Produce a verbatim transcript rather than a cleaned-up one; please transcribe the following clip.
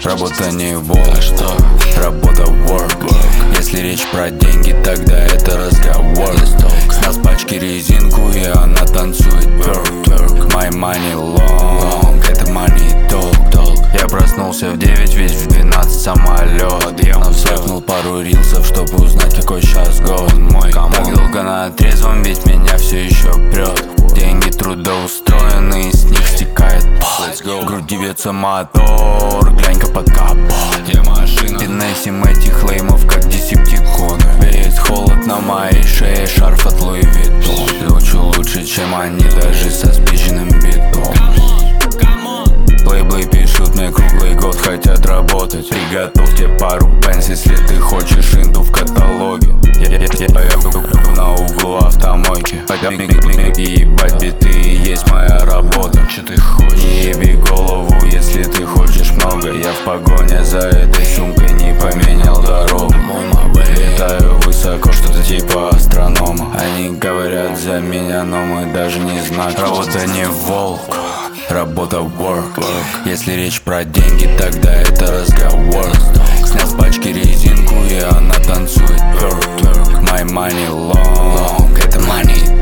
Работа не волк, что? Работа work, work. Если речь про деньги, тогда это разговор. С нас пачки резинку, и она танцует twerk, twerk. My money long, это money talk, talk. Я проснулся в девять, весь в двенадцать самолет. Я навсякнул пару рилсов, чтобы узнать, какой сейчас год мой. Так долго на трезвом, ведь меня все еще прет. Деньги трудоустроены, с них стекает пот. В груди бьется мотор, глянь-ка под капот. Я машина, фитнесим этих леймов, как десептиконы. Веет холод на моей шее, шарф от Луи Виттон. Звучу лучше, чем они, даже со спиченным битом. Лейблы пишут мне круглый год, хотят работать. Приготовьте пару пенс, если ты хочешь инду в каталоге. Я, я, я, я на углу автомойки. И ебать биты, есть моя работа. Че ты хочешь? Не еби голову, если ты хочешь много. Я в погоне за этой сумкой не поменял дорогу. Летаю высоко, что-то типа астронома. Они говорят за меня, но мы даже не знаем. Работа не волк, работа work, work. Если речь про деньги, тогда это разговор. Снял с пачки резинку, и она танцует twerk, twerk. My money long, это money